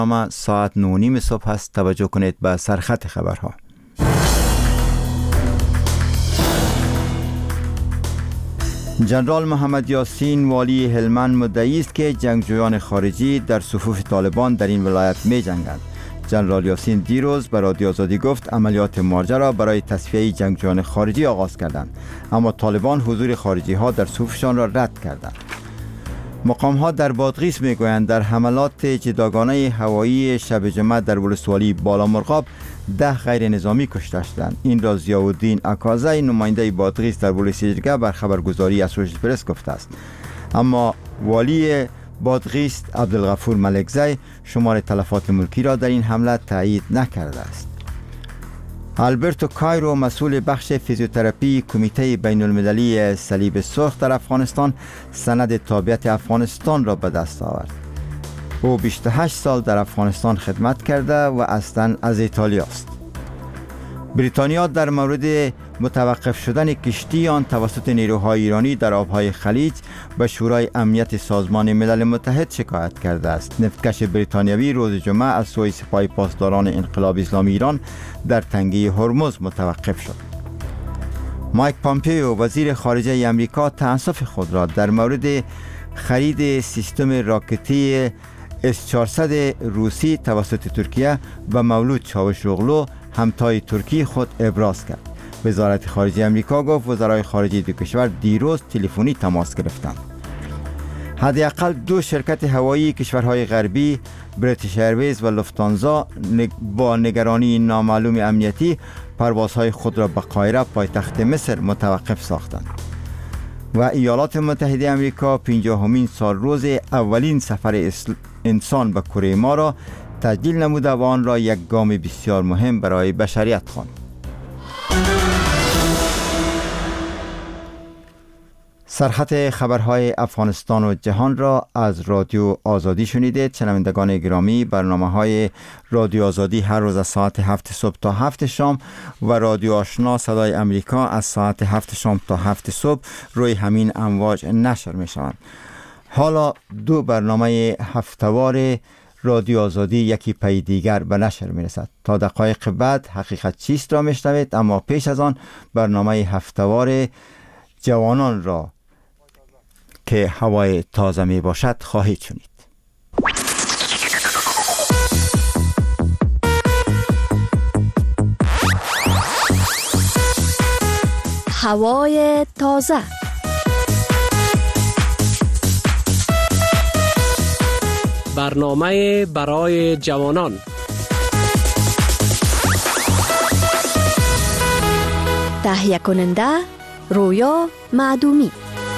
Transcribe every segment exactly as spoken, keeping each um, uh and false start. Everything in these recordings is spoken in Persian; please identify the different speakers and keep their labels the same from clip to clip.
Speaker 1: اما ساعت نه و نیم صبح است. توجه کنید به سرخط خبرها. جنرال محمد یاسین والی هلمند مدعی است که جنگجویان خارجی در صفوف طالبان در این ولایت می جنگند. جنرال یاسین دیروز به رادیو آزادی گفت عملیات مارجه را برای تصفیه جنگجویان خارجی آغاز کردند، اما طالبان حضور خارجی ها در صفوفشان را رد کردند. مقام ها در بادغیس می گویند در حملات جداگانه هوایی شب جمعه در ولسوالی بالامرغاب ده غیر نظامی کشته شدند. این را ضیاءالدین اکازی نماینده بادغیس در ولسوالی بر خبرگزاری اسوشیتد پرس گفته است. اما والی بادغیس عبدالغفور ملکزی شمار تلفات ملکی را در این حمله تایید نکرده است. البرتو کایرو مسئول بخش فیزیوتراپی کمیته بین المللی صلیب سرخ در افغانستان سند تابعیت افغانستان را به دست آورد. او بیست و هشت سال در افغانستان خدمت کرده و اصلاً از ایتالیا است. بریتانیا در مورد متوقف شدن کشتی آن توسط نیروهای ایرانی در آبهای خلیج به شورای امنیت سازمان ملل متحد شکایت کرده است. نفتکش بریتانیوی روز جمعه از سوی سپاه پاسداران انقلاب اسلامی ایران در تنگه هرمز متوقف شد. مایک پامپیو وزیر خارجه امریکا تأسف خود را در مورد خرید سیستم راکتی اس چهارصد روسی توسط ترکیه و مولود چاوشوغلو همتای ترکی خود ابراز کرد. وزارت خارجه امریکا گفت وزرای خارجه دو کشور دیروز تلفنی تماس گرفتند. حداقل دو شرکت هوایی کشورهای غربی بریتیش ایرویز و لوفتانزا با نگرانی نامعلوم امنیتی پروازهای خود را به قاهره پایتخت مصر متوقف ساختند. و ایالات متحده امریکا پنجاهمین سال روز اولین سفر انسان به کره ما را تجلیل نموده و آن را یک گام بسیار مهم برای بشریت خواند. سرخط خبرهای افغانستان و جهان را از رادیو آزادی شنیدید. شنوندگان گرامی، برنامه‌های رادیو آزادی هر روز از ساعت هفت صبح تا هفت شام و رادیو آشنا صدای امریکا از ساعت هفت شام تا هفت صبح روی همین امواج نشر می‌شوند. حالا دو برنامه هفته‌وار رادیو آزادی یکی پی دیگر به نشر می‌رسد. تا دقایق بعد حقیقت چیست را می‌شنوید، اما پیش از آن برنامه هفته‌وار جوانان را که هوای تازه می باشد خواهید شنید.
Speaker 2: هوای تازه.
Speaker 3: برنامه برای جوانان.
Speaker 2: تهیه کننده رویا معدومی.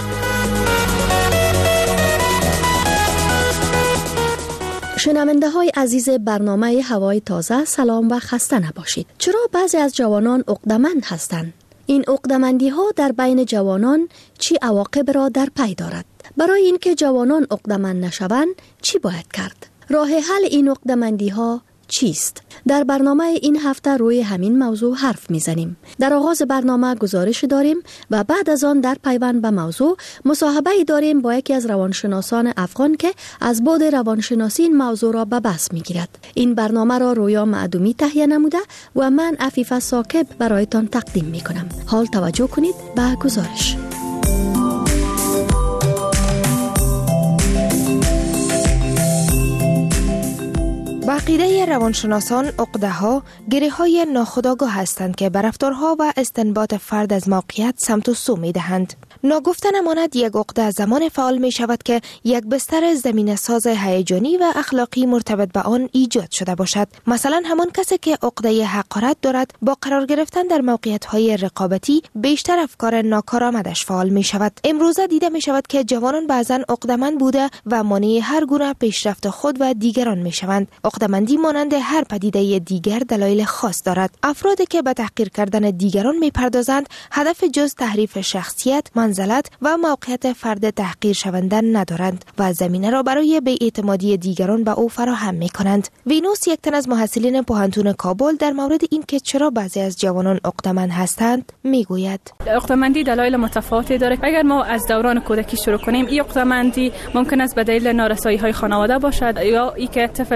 Speaker 2: شنونده های عزیز برنامه هوای تازه، سلام و خسته نباشید. چرا بعضی از جوانان عقده‌مند هستند؟ این عقده‌مندی ها در بین جوانان چی عواقب را در پی دارد؟ برای اینکه جوانان عقده‌مند نشوند چی باید کرد؟ راه حل این عقده‌مندی ها چیست؟ در برنامه این هفته روی همین موضوع حرف میزنیم. در آغاز برنامه گزارش داریم و بعد از آن در پیوند به موضوع مصاحبه داریم با یکی از روانشناسان افغان که از بعد روانشناسی این موضوع را به بحث میگیرد. این برنامه را رویا معدومی تهیه نموده و من عفیفه ساکب برایتان تقدیم میکنم. حال توجه کنید به گزارش.
Speaker 4: با عقیده روانشناسان، عقده‌ها گره‌های ناخودآگاه هستند که به رفتارها و استنباط فرد از موقعیت سمت و سو می‌دهند. ناگفته نماند یک عقده زمان فعال می شود که یک بستر زمینه ساز هیجانی و اخلاقی مرتبط به آن ایجاد شده باشد. مثلا همان کسی که عقده حقارت دارد با قرار گرفتن در موقعیت‌های رقابتی بیشتر افکار ناکارآمدش فعال می شود. امروزه دیده می شود که جوانان بعضاً عقده‌مند بوده و مانع هر گونه پیشرفت خود و دیگران می شوند. عقده‌مندی مانند هر پدیده دیگر دلایل خاص دارد. افرادی که به تحقیر کردن دیگران می پردازند هدف جز تحریف شخصیت، منزلت و موقعیت فرد تحقیر شونده ندارند و زمینه را برای بی‌اعتمادی دیگران به او فراهم می کنند. وینوس، یک تن از محصلین پوهنتون کابل، در مورد این که چرا بعضی از جوانان عقده‌مند هستند می گوید.
Speaker 5: عقده‌مندی دلایل متفاوتی دارد. اگر ما از دوران کودکی شروع کنیم، این عقده‌مندی ممکن است به دلیل نارسایی‌های خانواده باشد یا اینکه طفل کوچک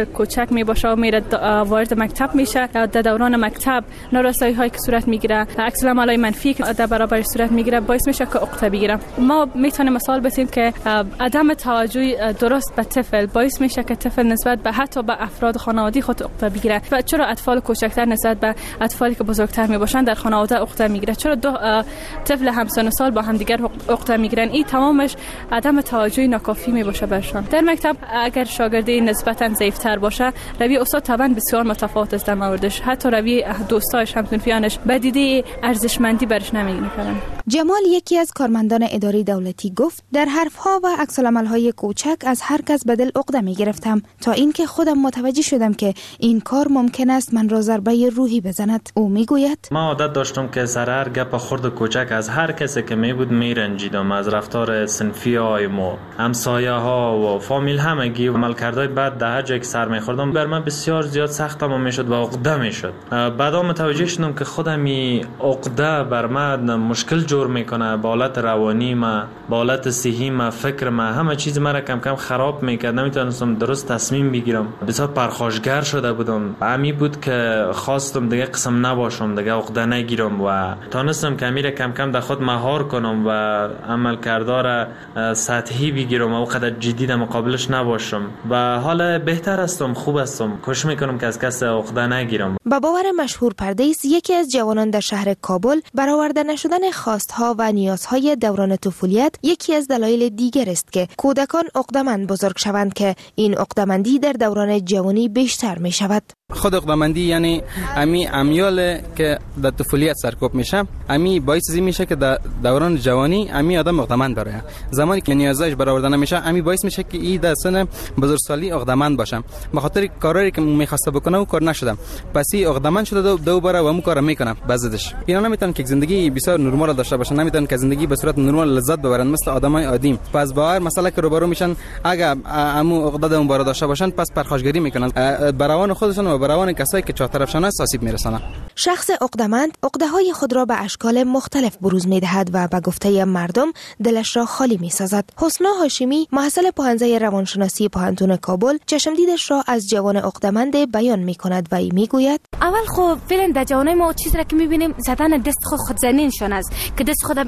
Speaker 5: کوچک می باشه و میره وارد مکتب میشه، در دوران مکتب نارسایی هایی که صورت میگیره، عکس العملای منفی که در برابر صورت میگیره، باعث میشه که عقده بگیره. ما میتونیم مثال بزنیم که عدم توجه درست به طفل باعث میشه که طفل نسبت به حتی به افراد خانوادگی خود عقده بگیره. و چرا اطفال کوچکتر نسبت به اطفالی که بزرگتر میباشن در خانواده عقده میگیره؟ چرا دو طفل همسن سال با هم دیگر عقده میگیرن؟ این تمامش عدم توجه ناکافی میباشه برشان. در مکتب اگر شاگردی نسبتا ضعیفتر باشه، روی استاد طبعا بسیار متفاوت است در موردش، حتی روی دوستاش همسنفیانش به دیده ارزشمندی برش نمیگیرن.
Speaker 4: جمال یکی از کارمندان اداری دولتی گفت در حرفها و عکس العمل‌های کوچک از هر کس به دل عقده میگرفتم تا اینکه خودم متوجه شدم که این کار ممکن است من را ضربه روحی بزند. او میگوید
Speaker 6: ما عادت داشتم که سر هر گپ خرد و کوچک از هر کسی که می بود میرنجیدم، از رفتار صنفی های ما، همسایه ها و فامیل همگی و عملکردهای بد در هر جایی که سر میخوردم بر من بسیار زیاد سختم میشد و عقده میشد. بعدا متوجه شدم که خودم این عقده بر من مشکل جور میکنه، با حالت روانی ما، با حالت صحی ما، فکر ما، همه چیز مرا کم کم خراب میکرد. نمیتونستم درست تصمیم بگیرم، بسیار پرخاشگر شده بودم. همین بود که خواستم دیگه قسم نباشم، دیگه عقده نگیرم و تونستم که میره کم کم در خود مهار کنم و عمل کردار سطحی بگیرم و وقت جدی در مقابلش نباشم و حالا بهتر هستم، خوب هستم. کوشش میکنم که از کس عقده نگیرم.
Speaker 4: با باور مشهور پردیس، یکی از جوانان در شهر کابل، برآورده نشدن خواستها و نیازهای دوران طفولیت یکی از دلایل دیگر است که کودکان عقده‌مند بزرگ شوند که این عقده‌مندی در دوران جوانی بیشتر می شود.
Speaker 7: خود عقده‌مندی یعنی امی امیال که در طفولیت سرکوب میشه، امی باعث زی میشه که در دوران جوانی امی آدم عقده‌مند داره. زمانی که نیازش برآورده نمیشه، امی باعث میشه که این در سن بزرگسالی عقده‌مند باشه. به خاطر کاری که میخواسته بکنه و کار نشده، پس این عقده‌مند شده و دوباره و اون کارو میکنه. بعضیش اینا نمیتونن که زندگی بسیار نرمال داشته باشن، نمیتونن که زندگی به صورت نرمال لذت ببرن مثل آدمای عادی. پس باور مسئله که روبرو میشن، اگر امو عقده اون بار داشته باشن، پس پرخاشگری میکنن، بروان خودشون و بروان کسایی که چهار طرفشان است آسیب میرسانه.
Speaker 4: شخص عقده‌مند عقده‌های خود را به اشکال مختلف بروز میدهد و به گفته مردم دلش را خالی میسازد. حسنا هاشمی، محصل پوهنځی روانشناسی پوهنتون کابل، چشمدیدش را از جوان عقده‌مند بیان میکند و ای میگوید:
Speaker 8: اول خب فعلا در جوانای ما چیزی را که میبینیم زدن دست خود خودزنیشون است که دست خود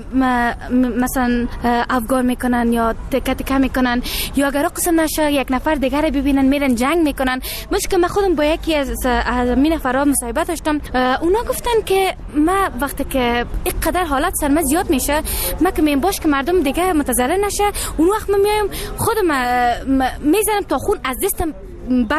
Speaker 8: مثلا افگار میکنن یا تکه تکه میکنن، یا اگر قسم نشه یک نفر دیگر رو ببینن میرن جنگ میکنن. مشکل من خودم با یکی از همین افراد مصاحبه داشتم، اونا گفتن که ما وقتی که اینقدر حالت سرما زیاد میشه، ما که میگم باش که مردم دیگه متضرر نشه، اون وقت من میایم خودم میزنم تا خون از دستم